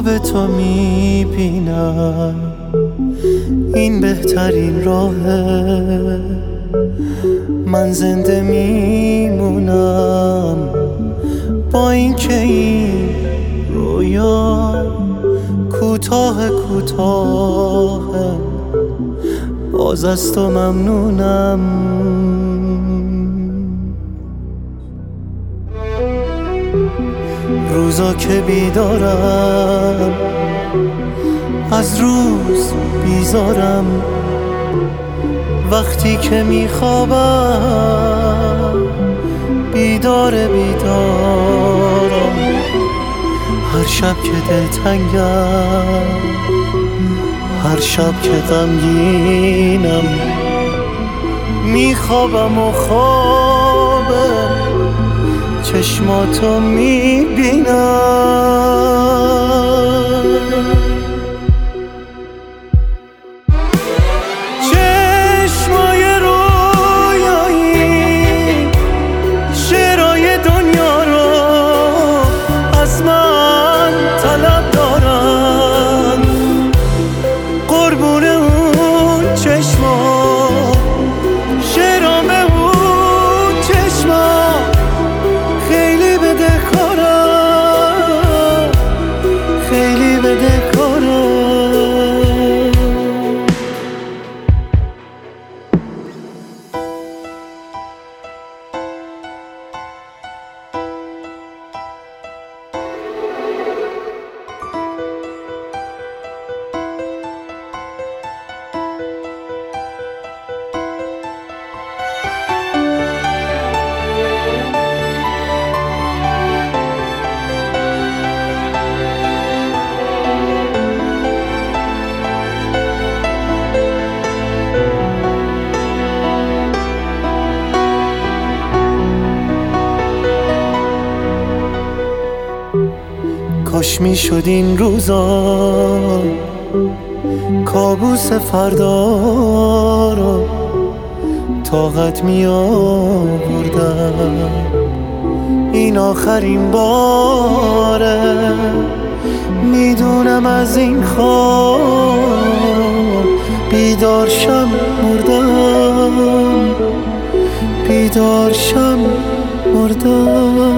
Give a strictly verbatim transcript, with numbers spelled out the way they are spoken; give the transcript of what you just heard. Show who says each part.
Speaker 1: خواب تو میبینم، این بهترین راهه. من زنده میمونم با این که این رویا کوتاه کوتاه، باز از تو ممنونم. روزا که بیدارم از روز بیزارم، وقتی که میخوابم بیدار بیدارم. هر شب که دلتنگم، هر شب که غمگینم، میخوابم و خوابه چشماتو میبینم. چشمای رویایی شعرهای دنیا رو از من طلب دارن، قربون اون چشما شعرام اون چشما خیلی بدهکارم، خیلی بدهکارم. کاش میشد این روزا کابوس فردا رو طاقت می آوردم. این آخرین باره، میدونم از این خواب بیدار شم مردم، بیدار شم مردم.